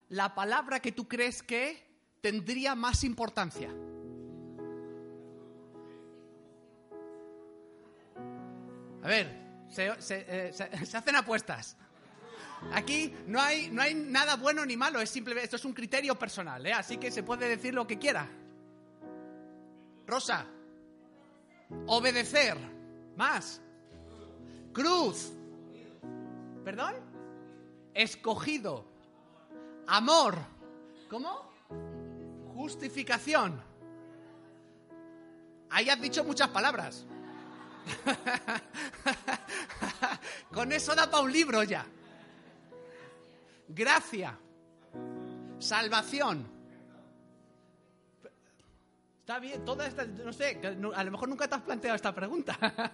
la palabra que tú crees que tendría más importancia? A ver, se hacen apuestas. Aquí no hay nada bueno ni malo, es simplemente, esto es un criterio personal, así que se puede decir lo que quiera. Rosa. Obedecer. Más. Cruz. ¿Perdón? Escogido. Amor. ¿Cómo? Justificación. Ahí has dicho muchas palabras. Con eso da para un libro ya. Gracia. Salvación. Está bien, toda esta, no sé, a lo mejor nunca te has planteado esta pregunta.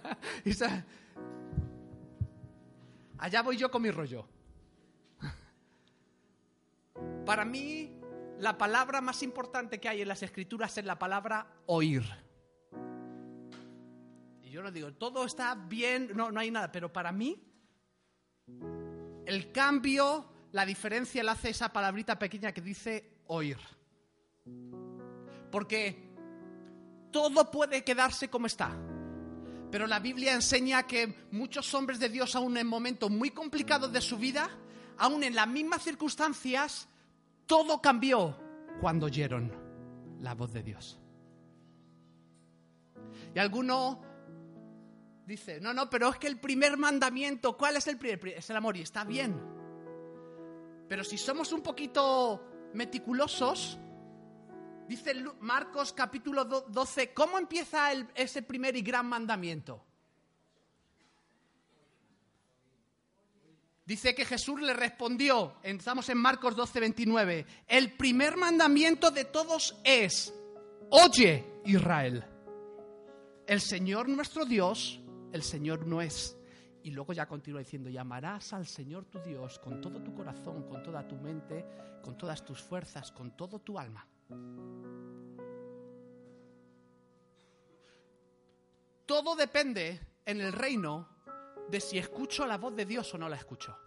Allá voy yo con mi rollo. Para mí, la palabra más importante que hay en las Escrituras es la palabra oír. Y yo no digo, todo está bien, no hay nada, pero para mí, el cambio, la diferencia la hace esa palabrita pequeña que dice oír. Porque todo puede quedarse como está. Pero la Biblia enseña que muchos hombres de Dios, aún en momentos muy complicados de su vida, aún en las mismas circunstancias, todo cambió cuando oyeron la voz de Dios. Y alguno dice, no, pero es que el primer mandamiento, ¿cuál es el primer? Es el amor, y está bien. Pero si somos un poquito meticulosos, dice Marcos capítulo 12, ¿cómo empieza ese primer y gran mandamiento? Dice que Jesús le respondió, estamos en Marcos 12, 29, el primer mandamiento de todos es, oye Israel, el Señor nuestro Dios, el Señor no es. Y luego ya continúa diciendo, y amarás al Señor tu Dios con todo tu corazón, con toda tu mente, con todas tus fuerzas, con todo tu alma. Todo depende en el reino de si escucho la voz de Dios o no la escucho.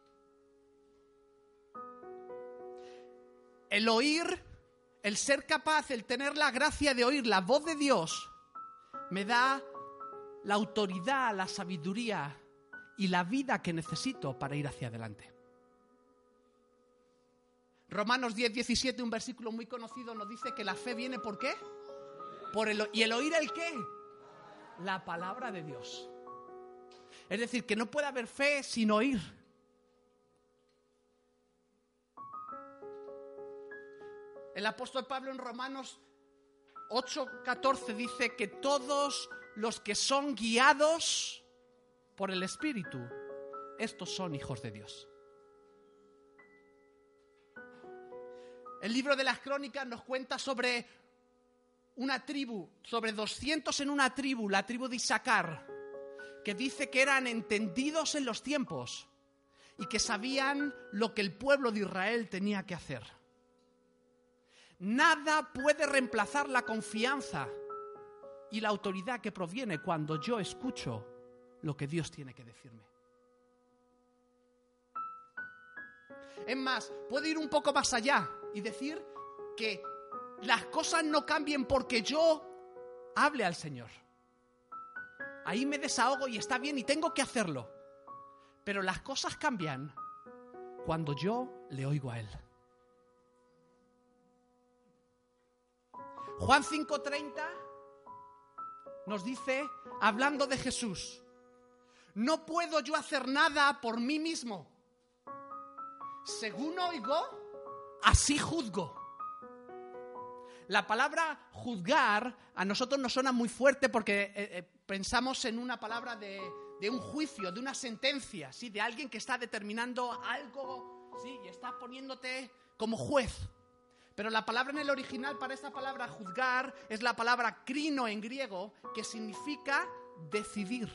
El oír, el ser capaz, el tener la gracia de oír la voz de Dios, me da la autoridad, la sabiduría y la vida que necesito para ir hacia adelante. Romanos 10, 17, un versículo muy conocido, nos dice que la fe viene ¿por qué? ¿Y el oír el qué? La palabra de Dios. Es decir, que no puede haber fe sin oír. El apóstol Pablo en Romanos 8:14 dice que todos los que son guiados por el Espíritu, estos son hijos de Dios. El libro de las Crónicas nos cuenta sobre una tribu, sobre 200 en una tribu, la tribu de Isaacar, que dice que eran entendidos en los tiempos y que sabían lo que el pueblo de Israel tenía que hacer. Nada puede reemplazar la confianza y la autoridad que proviene cuando yo escucho lo que Dios tiene que decirme. Es más, puedo ir un poco más allá y decir que las cosas no cambien porque yo hable al Señor. Ahí me desahogo y está bien y tengo que hacerlo. Pero las cosas cambian cuando yo le oigo a Él. Juan 5:30 nos dice, hablando de Jesús, no puedo yo hacer nada por mí mismo. Según oigo, así juzgo. La palabra juzgar a nosotros nos suena muy fuerte porque pensamos en una palabra de un juicio, de una sentencia, ¿sí? De alguien que está determinando algo, ¿sí? Y está poniéndote como juez. Pero la palabra en el original para esa palabra juzgar es la palabra krino en griego, que significa decidir.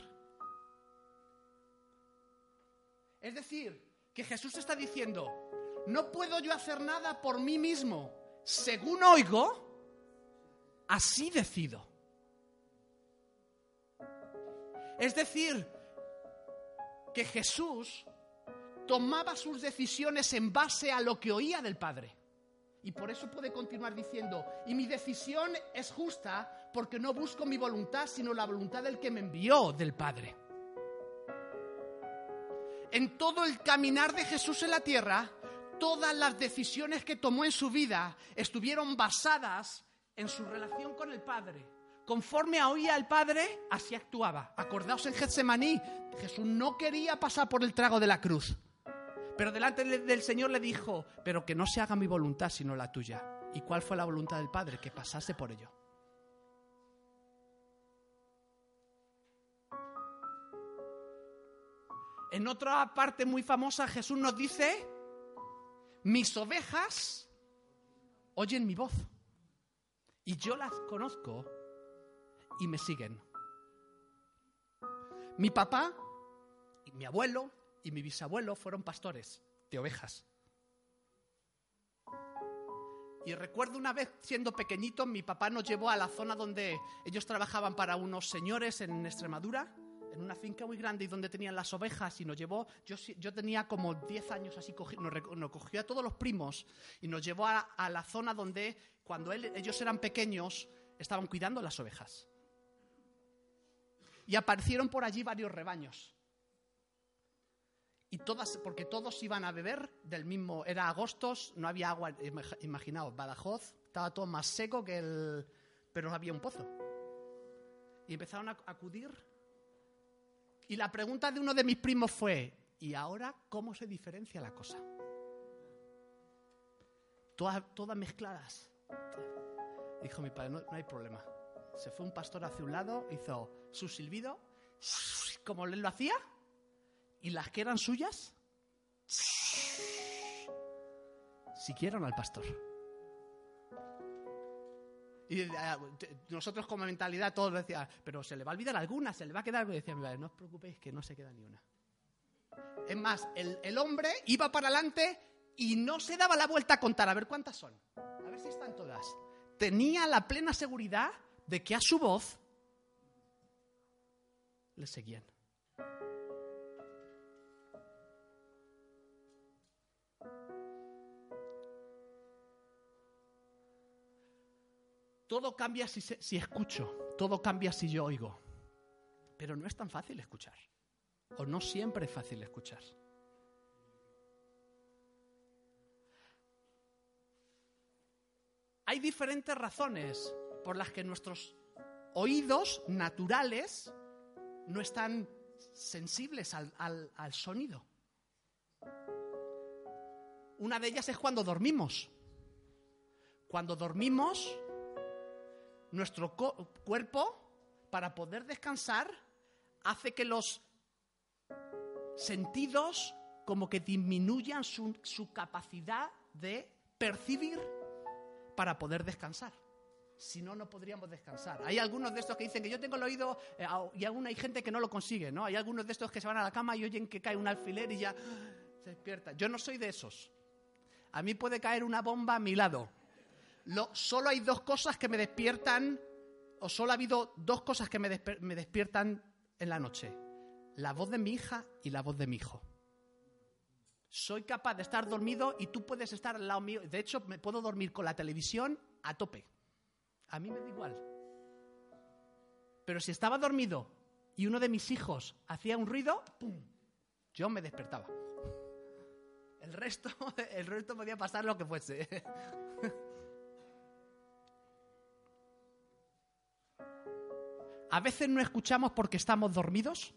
Es decir, que Jesús está diciendo, no puedo yo hacer nada por mí mismo. Según oigo, así decido. Es decir, que Jesús tomaba sus decisiones en base a lo que oía del Padre. Y por eso puede continuar diciendo, y mi decisión es justa porque no busco mi voluntad, sino la voluntad del que me envió, del Padre. En todo el caminar de Jesús en la tierra, todas las decisiones que tomó en su vida estuvieron basadas en su relación con el Padre. Conforme oía al Padre, así actuaba. Acordaos en Getsemaní, Jesús no quería pasar por el trago de la cruz. Pero delante del Señor le dijo, pero que no se haga mi voluntad sino la tuya. ¿Y cuál fue la voluntad del Padre? Que pasase por ello. En otra parte muy famosa Jesús nos dice, mis ovejas oyen mi voz y yo las conozco y me siguen. Mi papá, y mi abuelo y mi bisabuelo fueron pastores de ovejas. Y recuerdo una vez, siendo pequeñito, mi papá nos llevó a la zona donde ellos trabajaban para unos señores en Extremadura, en una finca muy grande y donde tenían las ovejas, y nos llevó, yo tenía como 10 años así, nos cogió a todos los primos y nos llevó a la zona donde cuando ellos eran pequeños estaban cuidando las ovejas. Y aparecieron por allí varios rebaños. Y porque todos iban a beber del mismo, era agosto, no había agua, imaginaos, Badajoz, estaba todo más seco pero no había un pozo. Y empezaron a acudir. Y la pregunta de uno de mis primos fue, ¿y ahora cómo se diferencia la cosa? Todas mezcladas. Dijo mi padre, no hay problema. Se fue un pastor hacia un lado, hizo su silbido, como él lo hacía, y las que eran suyas, siguieron al pastor. Y nosotros como mentalidad todos decíamos, pero se le va a olvidar alguna, se le va a quedar algo. Y decía mi padre, no os preocupéis que no se queda ni una. Es más, el hombre iba para adelante y no se daba la vuelta a contar, a ver cuántas son, a ver si están todas. Tenía la plena seguridad de que a su voz le seguían. Todo cambia si escucho, todo cambia si yo oigo. Pero no es tan fácil escuchar, o no siempre es fácil escuchar. Hay diferentes razones por las que nuestros oídos naturales no están sensibles al sonido. Una de ellas es cuando dormimos. Cuando dormimos, nuestro cuerpo, para poder descansar, hace que los sentidos como que disminuyan su capacidad de percibir para poder descansar. Si no, no podríamos descansar. Hay algunos de estos que dicen que yo tengo el oído, y hay gente que no lo consigue, ¿no? Hay algunos de estos que se van a la cama y oyen que cae un alfiler y ya se despierta. Yo no soy de esos. A mí puede caer una bomba a mi lado. Solo hay dos cosas que me despiertan, o solo ha habido dos cosas que me despiertan en la noche. La voz de mi hija y la voz de mi hijo. Soy capaz de estar dormido y tú puedes estar al lado mío. De hecho, me puedo dormir con la televisión a tope. A mí me da igual. Pero si estaba dormido y uno de mis hijos hacía un ruido, ¡pum!, yo me despertaba. El resto podía pasar lo que fuese. A veces no escuchamos porque estamos dormidos.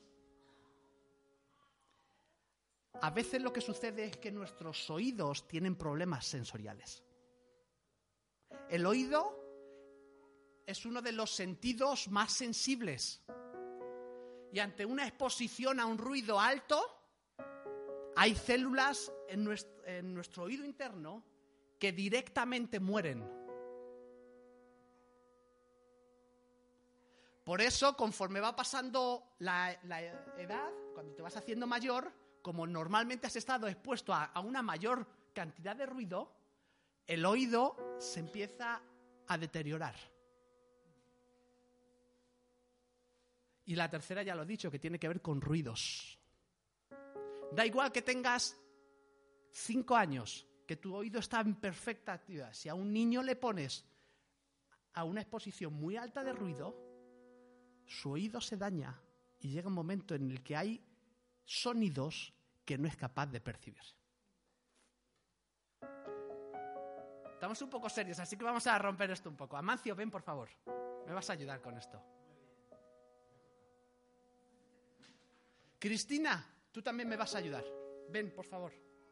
A veces lo que sucede es que nuestros oídos tienen problemas sensoriales. El oído es uno de los sentidos más sensibles. Y ante una exposición a un ruido alto, hay células en nuestro oído interno que directamente mueren. Por eso, conforme va pasando la edad, cuando te vas haciendo mayor, como normalmente has estado expuesto a una mayor cantidad de ruido, el oído se empieza a deteriorar. Y la tercera ya lo he dicho, que tiene que ver con ruidos. Da igual que tengas 5 años, que tu oído está en perfecta actividad, si a un niño le pones a una exposición muy alta de ruido, su oído se daña y llega un momento en el que hay sonidos que no es capaz de percibir. Estamos un poco serios, así que vamos a romper esto un poco. Amancio, ven, por favor. Me vas a ayudar con esto. Cristina, tú también me vas a ayudar. Ven, por favor.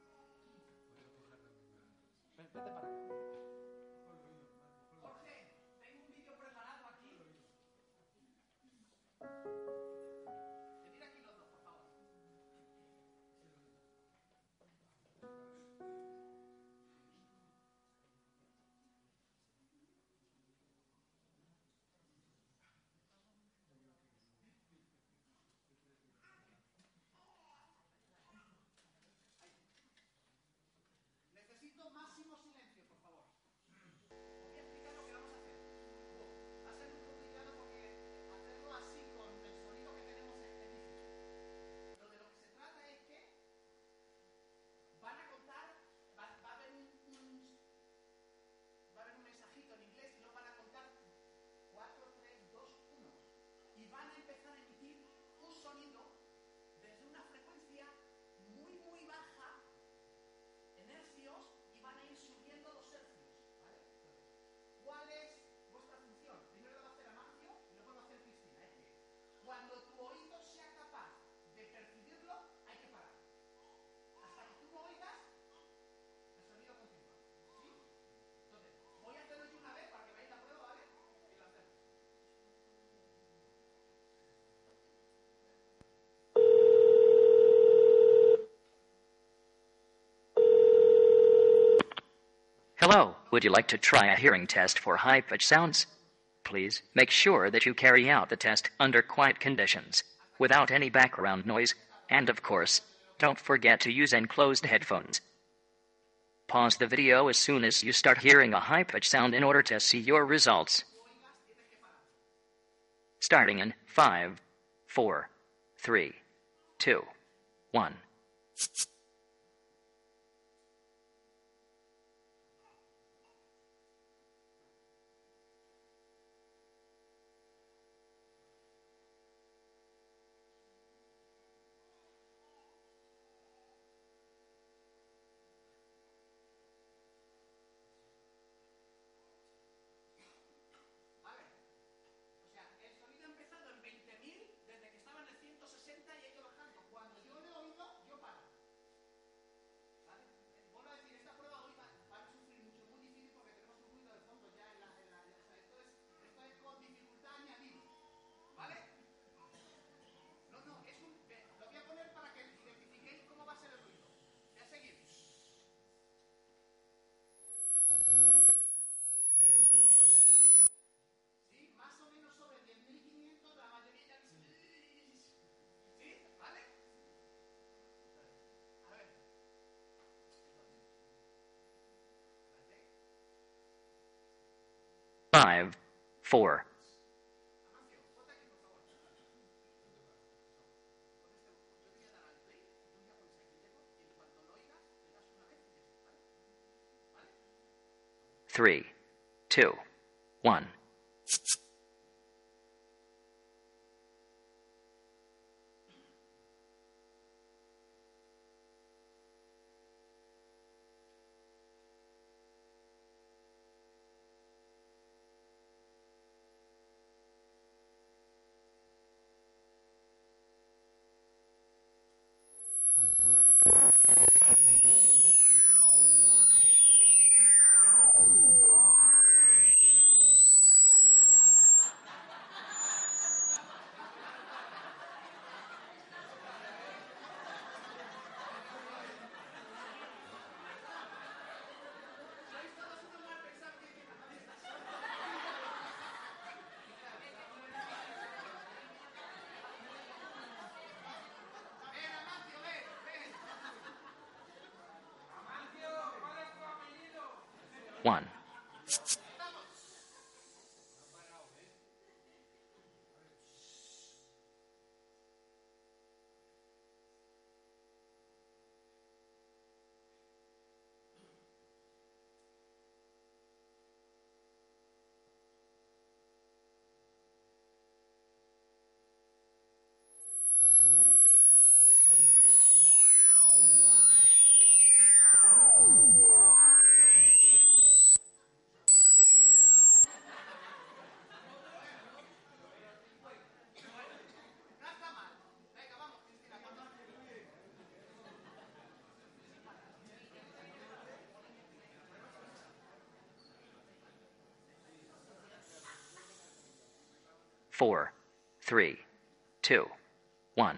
Vete para acá. Jorge, tengo un vídeo preparado aquí. Venid aquí los dos, por favor. Necesito máximo silencio, por favor. Os voy a explicar lo que vamos a hacer. Va a ser muy complicado porque hacerlo así con el sonido que tenemos es difícil. Pero de lo que se trata es que van a contar, va a haber un mensajito en inglés y lo van a contar 4, 3, 2, 1. Y van a empezar a emitir un sonido desde una frecuencia muy, muy baja en hercios y van a ir subiendo los hercios, ¿vale? Entonces, ¿cuál es vuestra función? Primero lo va a hacer Amancio y luego lo va a hacer Cristina. Es que cuando tu oído sea capaz de percibirlo, hay que parar. Hasta que tú lo oigas, el sonido continúa. ¿Sí? Entonces, voy a hacerlo yo una vez para que veáis la prueba, ¿vale? Y lo hacemos. Hello, would you like to try a hearing test for high-pitched sounds? Please make sure that you carry out the test under quiet conditions, without any background noise, and of course, don't forget to use enclosed headphones. Pause the video as soon as you start hearing a high-pitched sound in order to see your results. Starting in 5, 4, 3, 2, 1. Five, 4. Three, 2, 1. One. 4, 3, 2, 1.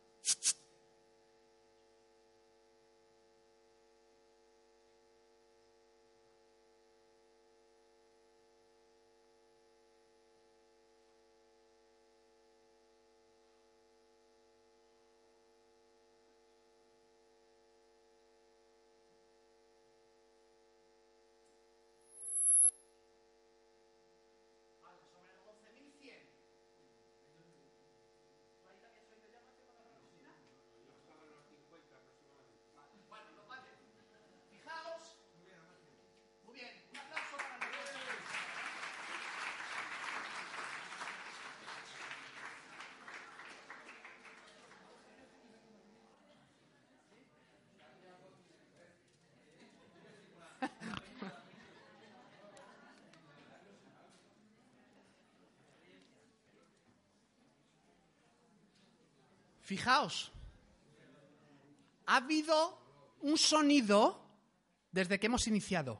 Fijaos, ha habido un sonido desde que hemos iniciado.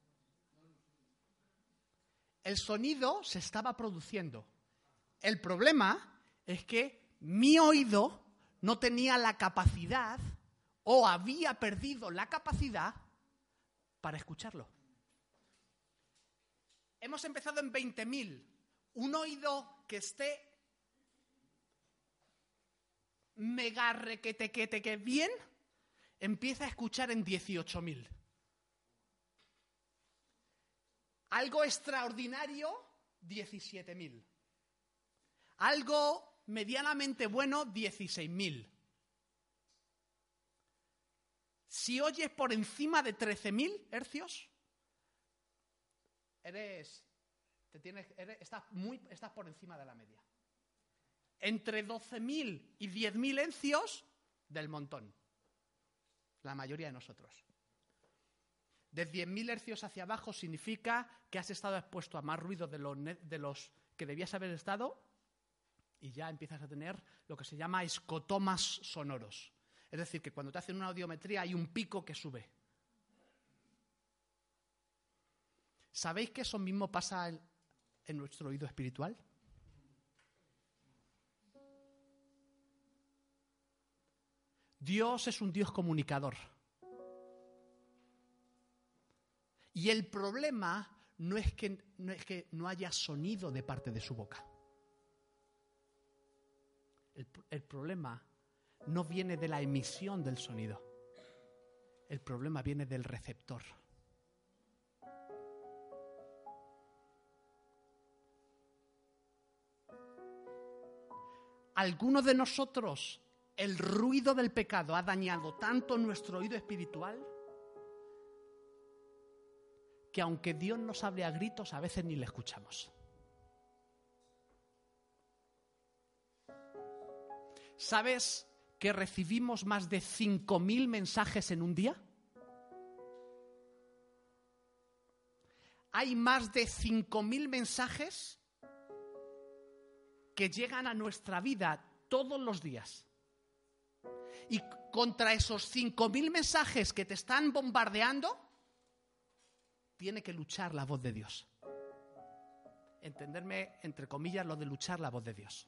El sonido se estaba produciendo. El problema es que mi oído no tenía la capacidad o había perdido la capacidad para escucharlo. Hemos empezado en 20.000. Un oído que esté mega requetequeteque bien, empieza a escuchar en 18.000. Algo extraordinario, 17.000. Algo medianamente bueno, 16.000. Si oyes por encima de 13.000 hercios, estás por encima de la media. Entre 12.000 y 10.000 hercios, del montón. La mayoría de nosotros. De 10.000 hercios hacia abajo significa que has estado expuesto a más ruido de los que debías haber estado y ya empiezas a tener lo que se llama escotomas sonoros. Es decir, que cuando te hacen una audiometría hay un pico que sube. ¿Sabéis que eso mismo pasa en nuestro oído espiritual? Dios es un Dios comunicador. Y el problema no es que no haya sonido de parte de su boca. El problema no viene de la emisión del sonido. El problema viene del receptor. Algunos de nosotros, el ruido del pecado ha dañado tanto nuestro oído espiritual que aunque Dios nos hable a gritos, a veces ni le escuchamos. ¿Sabes que recibimos más de 5.000 mensajes en un día? Hay más de 5.000 mensajes que llegan a nuestra vida todos los días. Y contra esos 5.000 mensajes que te están bombardeando, tiene que luchar la voz de Dios. Entenderme, entre comillas, lo de luchar la voz de Dios.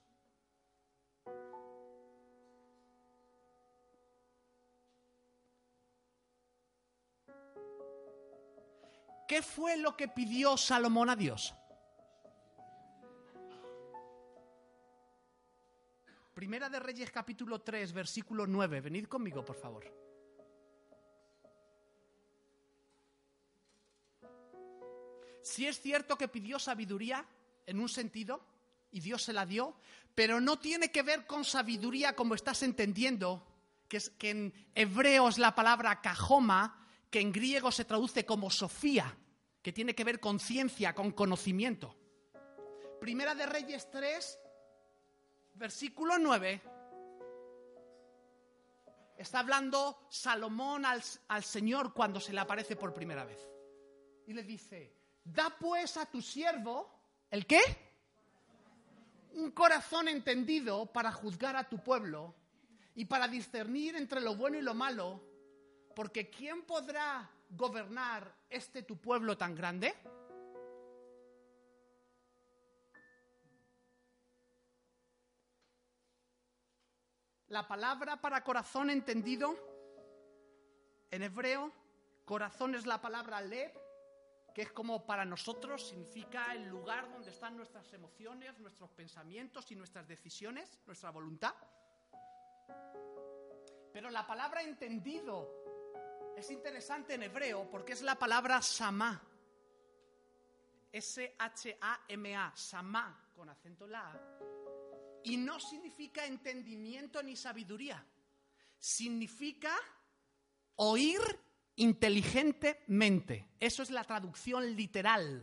¿Qué fue lo que pidió Salomón a Dios? Primera de Reyes, capítulo 3, versículo 9. Venid conmigo, por favor. Sí es cierto que pidió sabiduría en un sentido, y Dios se la dio, pero no tiene que ver con sabiduría como estás entendiendo, que en hebreo es la palabra cajoma, que en griego se traduce como sofía, que tiene que ver con ciencia, con conocimiento. Primera de Reyes 3, versículo 9, está hablando Salomón al Señor cuando se le aparece por primera vez. Y le dice, da pues a tu siervo, ¿el qué? Un corazón entendido para juzgar a tu pueblo y para discernir entre lo bueno y lo malo, porque ¿quién podrá gobernar tu pueblo tan grande? La palabra para corazón entendido, en hebreo, corazón es la palabra lev, que es como para nosotros significa el lugar donde están nuestras emociones, nuestros pensamientos y nuestras decisiones, nuestra voluntad. Pero la palabra entendido es interesante en hebreo porque es la palabra samá. S-H-A-M-A, samá, con acento la A. Y no significa entendimiento ni sabiduría. Significa oír inteligentemente. Eso es la traducción literal.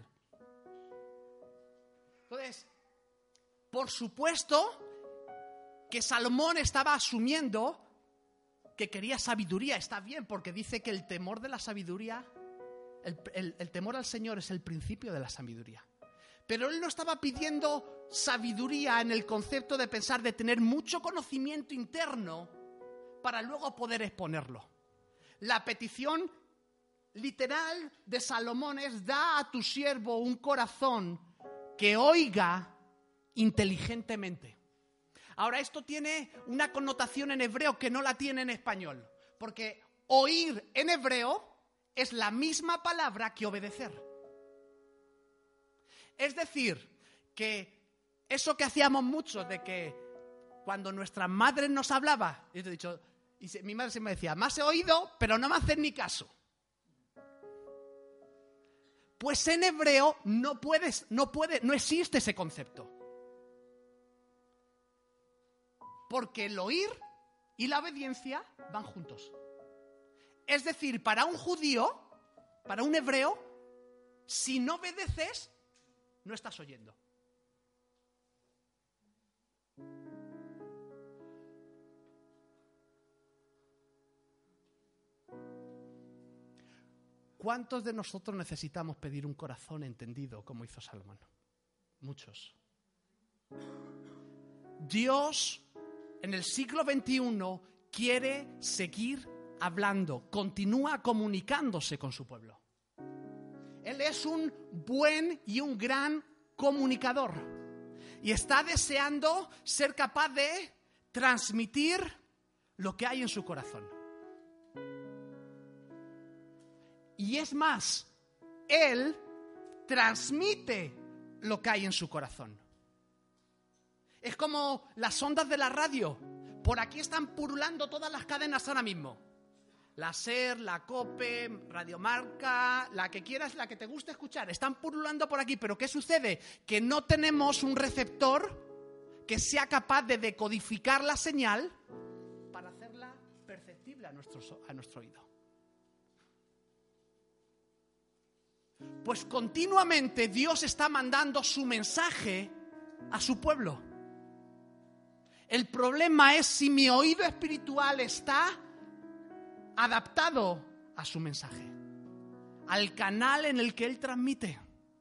Entonces, por supuesto que Salomón estaba asumiendo que quería sabiduría. Está bien, porque dice que el temor de la sabiduría, el temor al Señor es el principio de la sabiduría. Pero él no estaba pidiendo sabiduría en el concepto de pensar, de tener mucho conocimiento interno para luego poder exponerlo. La petición literal de Salomón es: da a tu siervo un corazón que oiga inteligentemente. Ahora, esto tiene una connotación en hebreo que no la tiene en español, porque oír en hebreo es la misma palabra que obedecer. Es decir, que eso que hacíamos mucho de que cuando nuestra madre nos hablaba, yo te he dicho, y mi madre siempre me decía, me has oído, pero no me haces ni caso. Pues en hebreo no existe ese concepto. Porque el oír y la obediencia van juntos. Es decir, para un judío, para un hebreo, si no obedeces, no estás oyendo. ¿Cuántos de nosotros necesitamos pedir un corazón entendido como hizo Salomón? Muchos. Dios en el siglo XXI quiere seguir hablando, continúa comunicándose con su pueblo. Él es un buen y un gran comunicador y está deseando ser capaz de transmitir lo que hay en su corazón. Y es más, Él transmite lo que hay en su corazón. Es como las ondas de la radio. Por aquí están pululando todas las cadenas ahora mismo. La SER, la COPE, Radio Marca, la que quieras, la que te guste escuchar. Están pululando por aquí, pero ¿qué sucede? Que no tenemos un receptor que sea capaz de decodificar la señal para hacerla perceptible a nuestro oído. Pues continuamente Dios está mandando su mensaje a su pueblo. El problema es si mi oído espiritual está adaptado a su mensaje, al canal en el que Él transmite.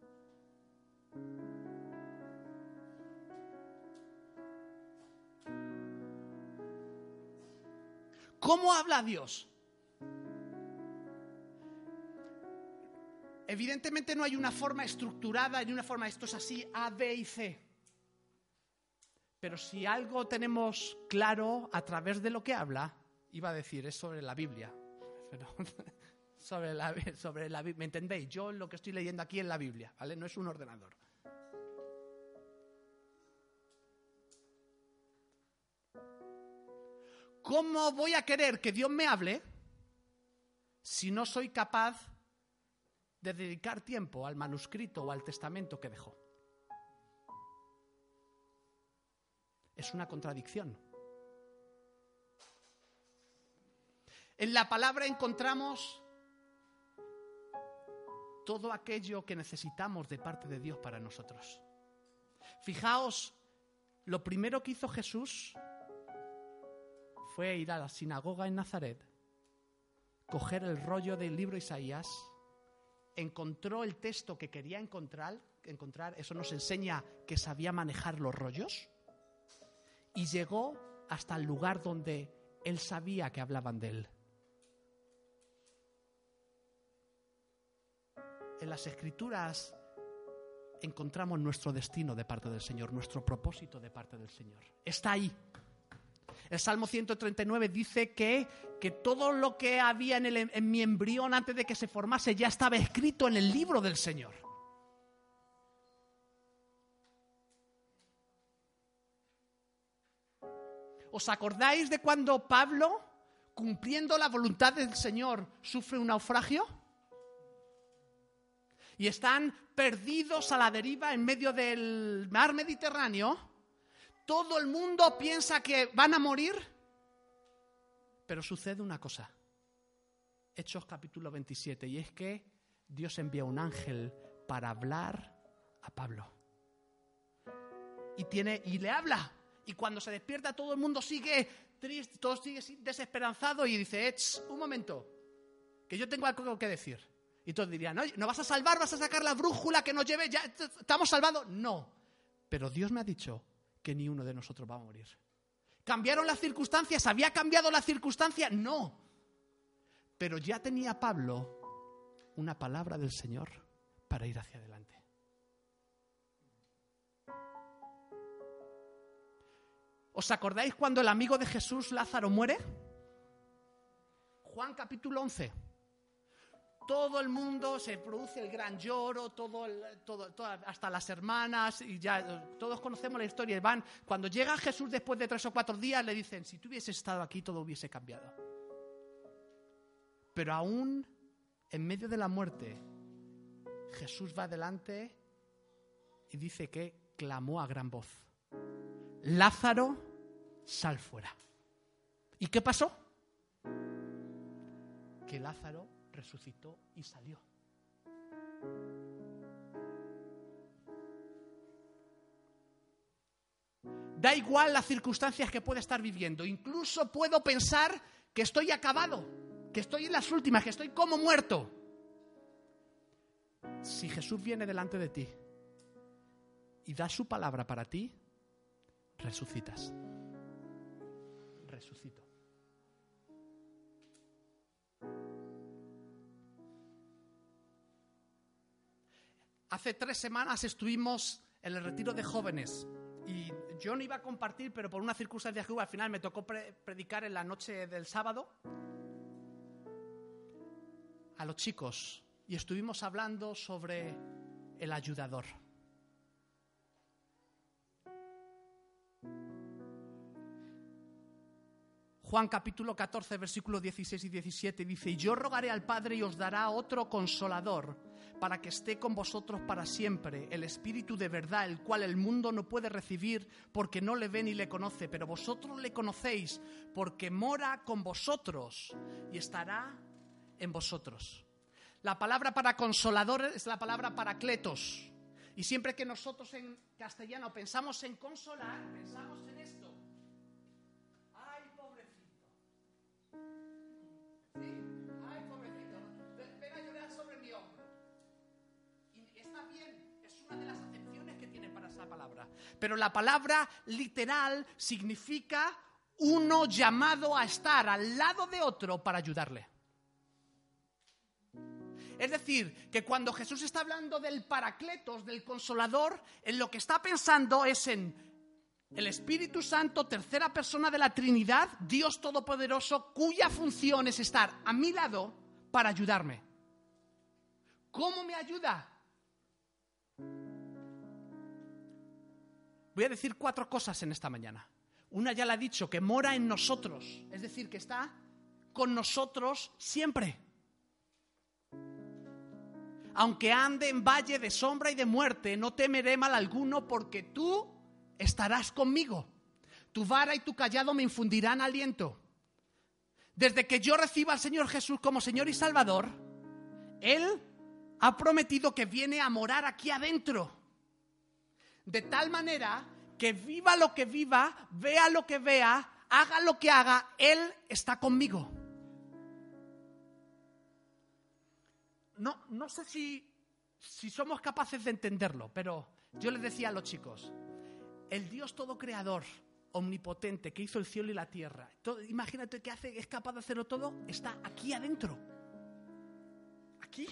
¿Cómo habla Dios? Evidentemente no hay una forma estructurada ni una forma, esto es así, A, B y C. Pero si algo tenemos claro a través de lo que habla, iba a decir, es sobre la Biblia. Pero, sobre la Biblia, ¿me entendéis? Yo lo que estoy leyendo aquí es la Biblia, ¿vale? No es un ordenador. ¿Cómo voy a querer que Dios me hable si no soy capaz de dedicar tiempo al manuscrito o al testamento que dejó? Es una contradicción. En la palabra encontramos todo aquello que necesitamos de parte de Dios para nosotros. Fijaos, lo primero que hizo Jesús fue ir a la sinagoga en Nazaret, coger el rollo del libro Isaías, encontró el texto que quería encontrar, eso nos enseña que sabía manejar los rollos, y llegó hasta el lugar donde él sabía que hablaban de él. En las Escrituras encontramos nuestro destino de parte del Señor, nuestro propósito de parte del Señor. Está ahí. El Salmo 139 dice que todo lo que había en mi embrión antes de que se formase ya estaba escrito en el libro del Señor. ¿Os acordáis de cuando Pablo, cumpliendo la voluntad del Señor, sufre un naufragio? Y están perdidos a la deriva en medio del mar Mediterráneo. Todo el mundo piensa que van a morir. Pero sucede una cosa. Hechos capítulo 27. Y es que Dios envía un ángel para hablar a Pablo. Y le habla. Y cuando se despierta todo el mundo sigue triste, todo sigue desesperanzado y dice, un momento, que yo tengo algo que decir. Y todos dirían, ¿no vas a salvar? ¿Vas a sacar la brújula que nos lleve? ¿Ya estamos salvados? No. Pero Dios me ha dicho que ni uno de nosotros va a morir. ¿Cambiaron las circunstancias? ¿Había cambiado la circunstancia? No. Pero ya tenía Pablo una palabra del Señor para ir hacia adelante. ¿Os acordáis cuando el amigo de Jesús, Lázaro, muere? Juan capítulo 11. Todo el mundo, se produce el gran lloro, hasta las hermanas, y ya todos conocemos la historia. Cuando llega Jesús después de 3 o 4 días, le dicen, si tú hubieses estado aquí, todo hubiese cambiado. Pero aún en medio de la muerte, Jesús va adelante y dice que clamó a gran voz, Lázaro, sal fuera. ¿Y qué pasó? Que Lázaro resucitó y salió. Da igual las circunstancias que pueda estar viviendo. Incluso puedo pensar que estoy acabado, que estoy en las últimas, que estoy como muerto. Si Jesús viene delante de ti y da su palabra para ti, resucitas. Resucito. Hace 3 semanas estuvimos en el retiro de jóvenes y yo no iba a compartir, pero por una circunstancia que hubo, al final me tocó predicar en la noche del sábado a los chicos y estuvimos hablando sobre el ayudador. Juan capítulo 14, versículos 16 y 17 dice, y yo rogaré al Padre y os dará otro consolador para que esté con vosotros para siempre, el Espíritu de verdad, el cual el mundo no puede recibir porque no le ve ni le conoce, pero vosotros le conocéis porque mora con vosotros y estará en vosotros. La palabra para consolador es la palabra paracletos. Y siempre que nosotros en castellano pensamos en consolar, pensamos en esto. Ay, pobrecito. Sí, ay, pobrecito. Ven a llorar sobre mi hombro. Y está bien, es una de las acepciones que tiene para esa palabra. Pero la palabra literal significa uno llamado a estar al lado de otro para ayudarle. Es decir, que cuando Jesús está hablando del paracletos, del consolador, en lo que está pensando es en el Espíritu Santo, tercera persona de la Trinidad, Dios Todopoderoso, cuya función es estar a mi lado para ayudarme. ¿Cómo me ayuda? Voy a decir 4 cosas en esta mañana. Una ya la he dicho, que mora en nosotros, es decir, que está con nosotros siempre. Aunque ande en valle de sombra y de muerte, no temeré mal alguno, porque tú estarás conmigo. Tu vara y tu cayado me infundirán aliento. Desde que yo reciba al Señor Jesús como Señor y Salvador, Él ha prometido que viene a morar aquí adentro. De tal manera que viva lo que viva, vea lo que vea, haga lo que haga, Él está conmigo. No sé si somos capaces de entenderlo, pero yo les decía a los chicos, el Dios todo creador, omnipotente, que hizo el cielo y la tierra, imagínate que es capaz de hacerlo todo, está aquí adentro. Aquí.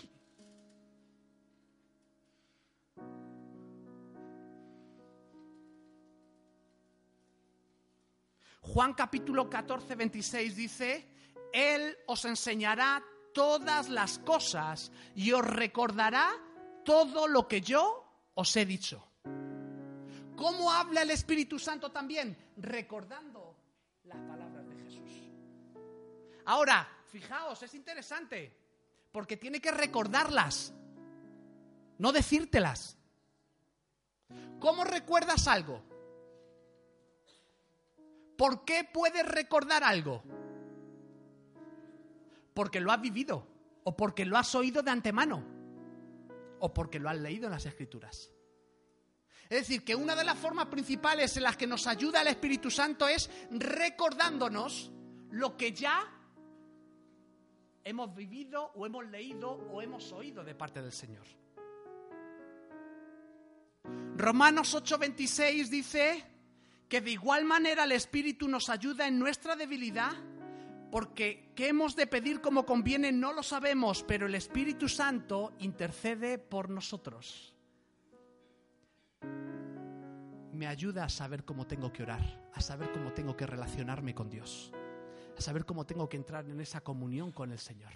Juan capítulo 14, 26 dice: Él os enseñará todas las cosas y os recordará todo lo que yo os he dicho. ¿Cómo habla el Espíritu Santo también? Recordando las palabras de Jesús. Ahora, fijaos, es interesante, porque tiene que recordarlas, no decírtelas. ¿Cómo recuerdas algo? ¿Por qué puedes recordar algo? Porque lo has vivido, o porque lo has oído de antemano, o porque lo has leído en las Escrituras. Es decir, que una de las formas principales en las que nos ayuda el Espíritu Santo es recordándonos lo que ya hemos vivido, o hemos leído, o hemos oído de parte del Señor. Romanos 8:26 dice que de igual manera el Espíritu nos ayuda en nuestra debilidad, porque qué hemos de pedir como conviene no lo sabemos, pero el Espíritu Santo intercede por nosotros. Me ayuda a saber cómo tengo que orar, a saber cómo tengo que relacionarme con Dios, a saber cómo tengo que entrar en esa comunión con el Señor.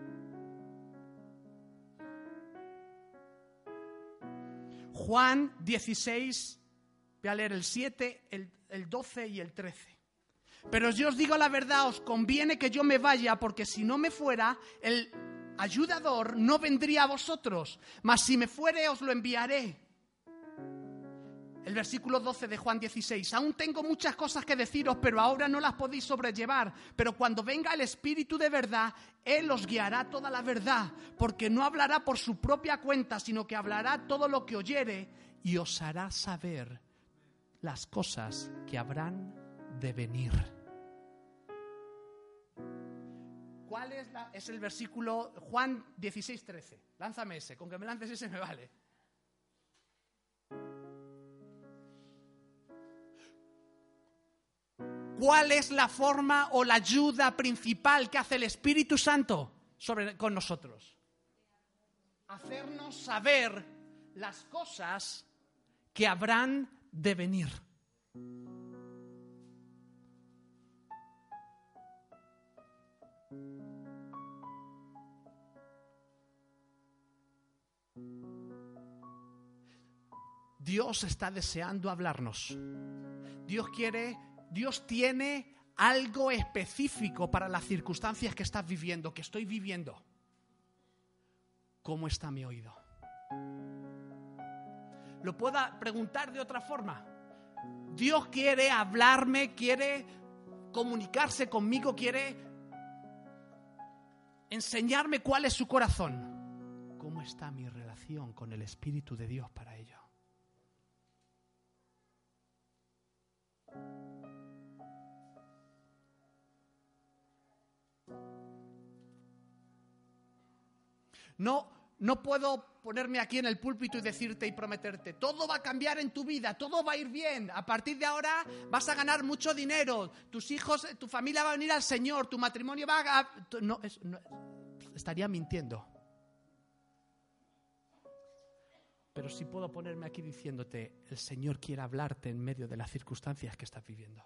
Juan 16, voy a leer el 7, el 12 y el 13. Pero yo os digo la verdad, os conviene que yo me vaya, porque si no me fuera, el ayudador no vendría a vosotros, mas si me fuere os lo enviaré. El versículo 12 de Juan 16. Aún tengo muchas cosas que deciros, pero ahora no las podéis sobrellevar. Pero cuando venga el Espíritu de verdad, Él os guiará toda la verdad, porque no hablará por su propia cuenta, sino que hablará todo lo que oyere y os hará saber las cosas que habrán de venir. ¿Cuál es el versículo? Juan 16, 13. Lánzame ese, con que me lances ese me vale. ¿Cuál es la forma o la ayuda principal que hace el Espíritu Santo con nosotros? Hacernos saber las cosas que habrán de venir. Dios está deseando hablarnos. Dios tiene algo específico para las circunstancias que estás viviendo, que estoy viviendo. ¿Cómo está mi oído? Lo puedo preguntar de otra forma. Dios quiere hablarme, quiere comunicarse conmigo, quiere enseñarme cuál es su corazón. ¿Cómo está mi relación con el Espíritu de Dios para ello? No puedo ponerme aquí en el púlpito y decirte y prometerte, todo va a cambiar en tu vida, todo va a ir bien, a partir de ahora vas a ganar mucho dinero, tus hijos, tu familia va a venir al Señor, tu matrimonio va a... No, estaría mintiendo. Pero sí puedo ponerme aquí diciéndote, el Señor quiere hablarte en medio de las circunstancias que estás viviendo.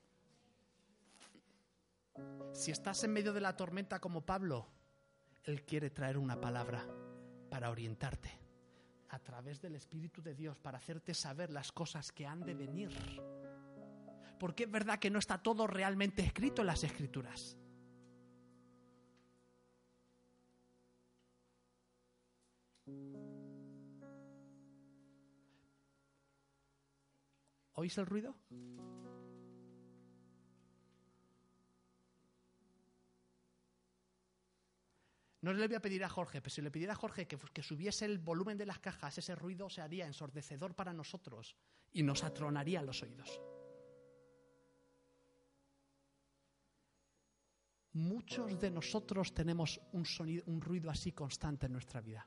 Si estás en medio de la tormenta como Pablo, Él quiere traer una palabra para orientarte a través del Espíritu de Dios, para hacerte saber las cosas que han de venir. Porque es verdad que no está todo realmente escrito en las Escrituras. ¿Oís el ruido? No le voy a pedir a Jorge, pero si le pidiera a Jorge que subiese el volumen de las cajas, ese ruido se haría ensordecedor para nosotros y nos atronaría los oídos. Muchos de nosotros tenemos un ruido así constante en nuestra vida,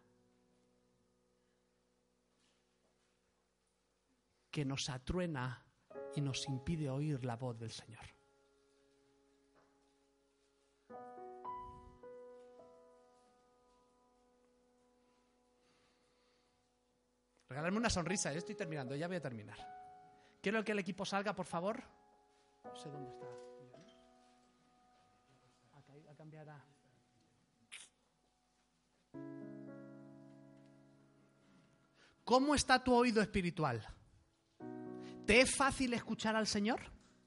que nos atruena y nos impide oír la voz del Señor. Regalarme una sonrisa, estoy terminando, ya voy a terminar. Quiero que el equipo salga, por favor. No sé dónde está. A cambiar a... ¿Cómo está tu oído espiritual? ¿Te es fácil escuchar al Señor?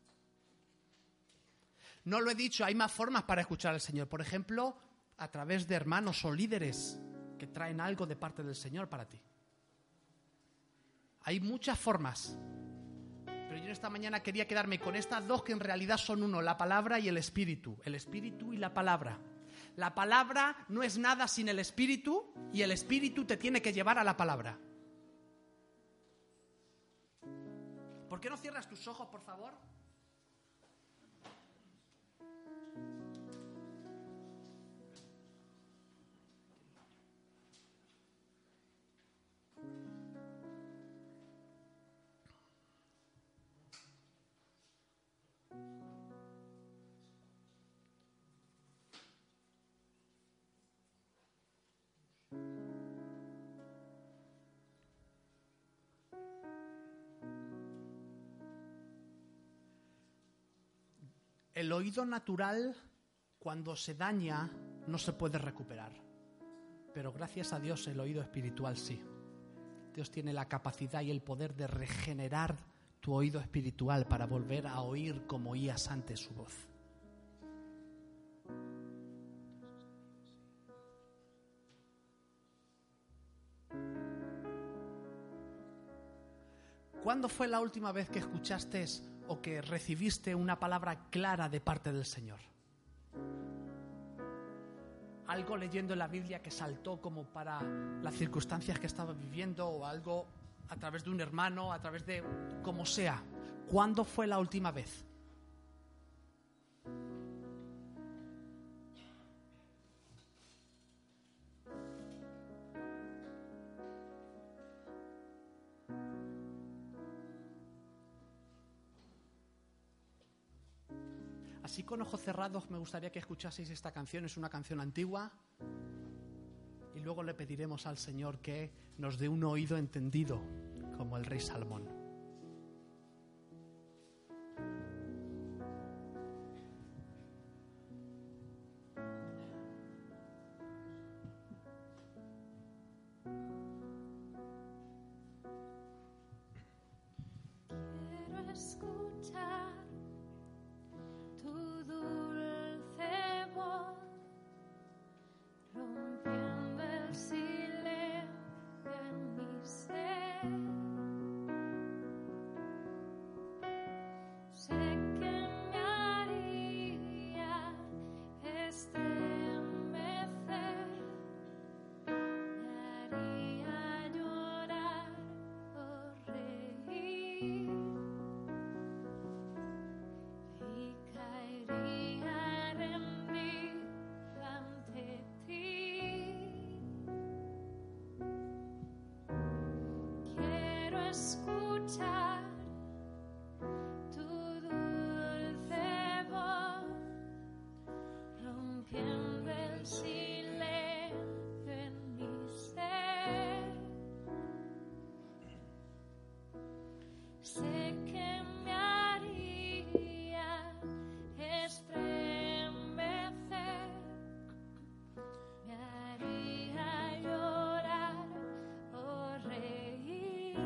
No lo he dicho, hay más formas para escuchar al Señor. Por ejemplo, a través de hermanos o líderes que traen algo de parte del Señor para ti. Hay muchas formas. Pero yo esta mañana quería quedarme con estas dos que en realidad son uno, la palabra y el espíritu. El espíritu y la palabra. La palabra no es nada sin el espíritu y el espíritu te tiene que llevar a la palabra. ¿Por qué no cierras tus ojos, por favor? El oído natural, cuando se daña, no se puede recuperar. Pero gracias a Dios el oído espiritual sí. Dios tiene la capacidad y el poder de regenerar tu oído espiritual para volver a oír como oías antes su voz. ¿Cuándo fue la última vez que escuchaste o que recibiste una palabra clara de parte del Señor? Algo leyendo en la Biblia que saltó como para las circunstancias que estaba viviendo, o algo a través de un hermano, a través de como sea. ¿Cuándo fue la última vez? Así con ojos cerrados me gustaría que escuchaseis esta canción. Es una canción antigua y luego le pediremos al Señor que nos dé un oído entendido como el rey Salomón. Quiero escuchar tu dulce voz, rompiendo el silencio en mi ser. Sé que me haría estremecer, me haría llorar o reír. Y caería rendida ante ti. Quiero escuchar tu dulce voz, rompiendo el silencio en mi ser. Sé que me haría estremecer, me haría llorar o reír.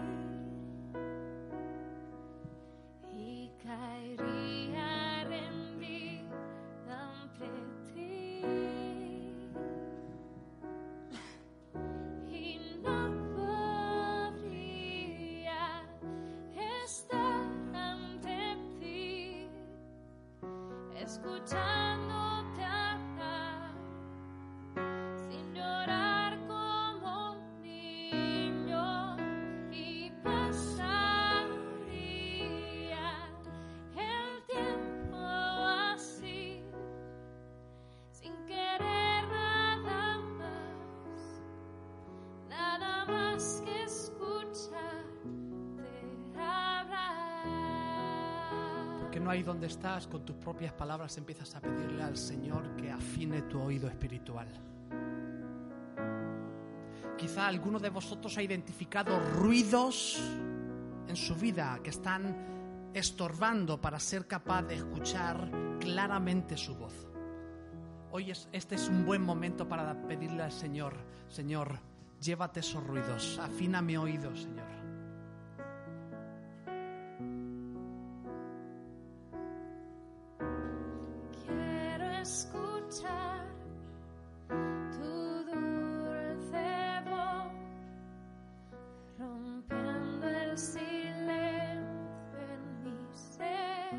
Y caería rendida ante ti. Y no podría estar ante ti, escuchándote hablar, sin llorar como un niño. Y pasaría el tiempo así, sin querer nada más que escucharte hablar. Que no hay donde estás, con tus propias palabras empiezas a pedirle al Señor que afine tu oído espiritual. Quizá alguno de vosotros ha identificado ruidos en su vida que están estorbando para ser capaz de escuchar claramente su voz. Hoy este es un buen momento para pedirle al Señor: Señor, llévate esos ruidos, afina mi oído, Señor. Quiero escuchar tu dulce voz, rompiendo el silencio en mi ser.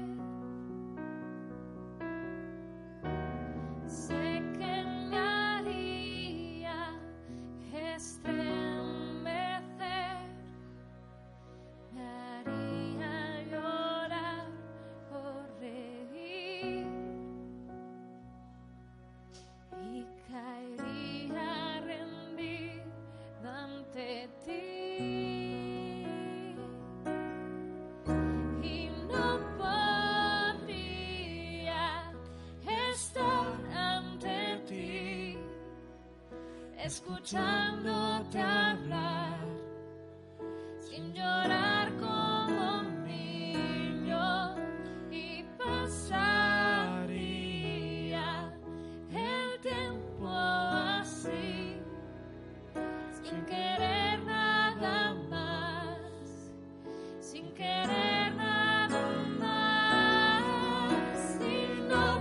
Sé que me haría estremecer, me haría llorar o reír, y caería rendido ante ti, y no podría estar ante ti, escuchándote hablar, sin llorar como un niño, y pasaría el tiempo así, sin querer nada más, sin querer nada más, y no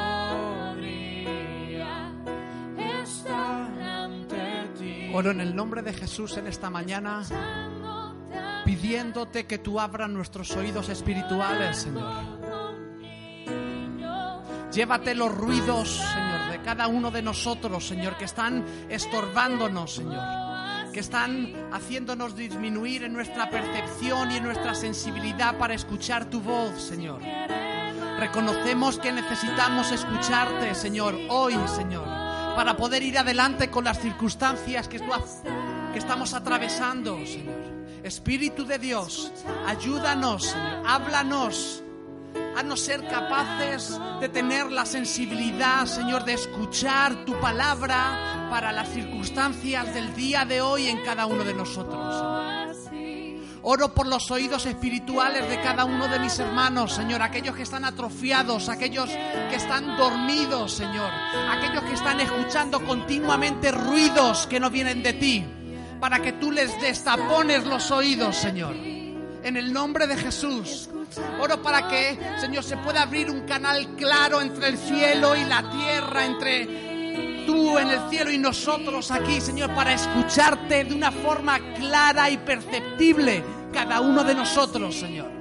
podría estar ante ti. Oro en el nombre de Jesús en esta mañana, Escuchándote hablar pidiéndote que tú abras nuestros oídos espirituales, Señor. como un niño, Llévate los ruidos, Señor, de cada uno de nosotros, Señor, que están estorbándonos, Señor, que están haciéndonos disminuir en nuestra percepción y en nuestra sensibilidad para escuchar tu voz, Señor. Reconocemos que necesitamos escucharte, Señor, hoy, Señor, para poder ir adelante con las circunstancias que estamos atravesando, Señor. Espíritu de Dios, ayúdanos, Señor, háblanos. Haznos ser capaces de tener la sensibilidad, Señor, de escuchar tu palabra para las circunstancias del día de hoy en cada uno de nosotros, Señor. Oro por los oídos espirituales de cada uno de mis hermanos, Señor, aquellos que están atrofiados, aquellos que están dormidos, Señor, aquellos que están escuchando continuamente ruidos que no vienen de ti, para que tú les destapones los oídos, Señor. En el nombre de Jesús, oro para que, Señor, se pueda abrir un canal claro entre el cielo y la tierra, entre tú en el cielo y nosotros aquí, Señor, para escucharte de una forma clara y perceptible cada uno de nosotros, Señor.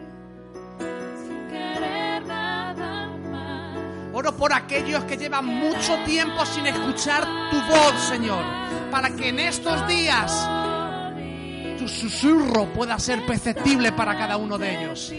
sin querer nada más. Oro por aquellos que llevan mucho tiempo sin escuchar tu voz, Señor, para que en estos días tu susurro pueda ser perceptible para cada uno de ellos.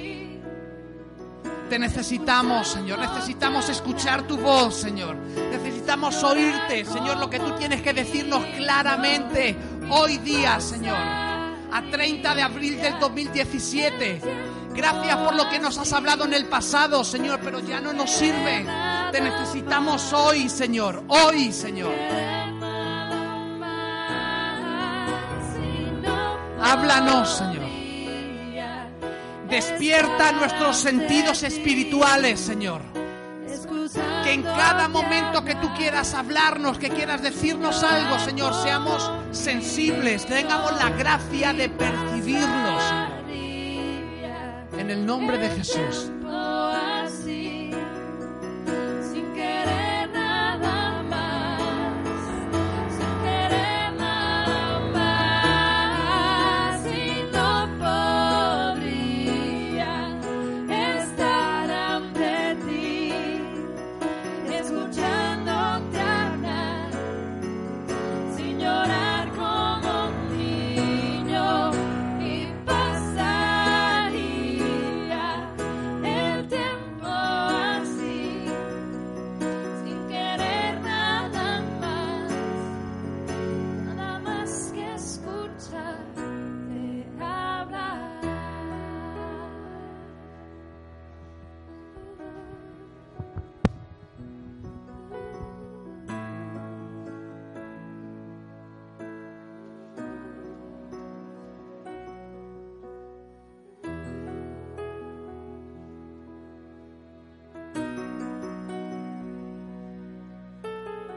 Te necesitamos, Señor. Necesitamos escuchar tu voz, Señor. Necesitamos oírte, Señor, lo que tú tienes que decirnos claramente hoy día, Señor. A 30 de abril del 2017. Gracias por lo que nos has hablado en el pasado, Señor, pero ya no nos sirve. Te necesitamos hoy, Señor. Hoy, Señor. Háblanos, Señor. Despierta nuestros sentidos espirituales, Señor. Que en cada momento que tú quieras hablarnos, que quieras decirnos algo, Señor, seamos sensibles, tengamos la gracia de percibirlo, Señor. En el nombre de Jesús.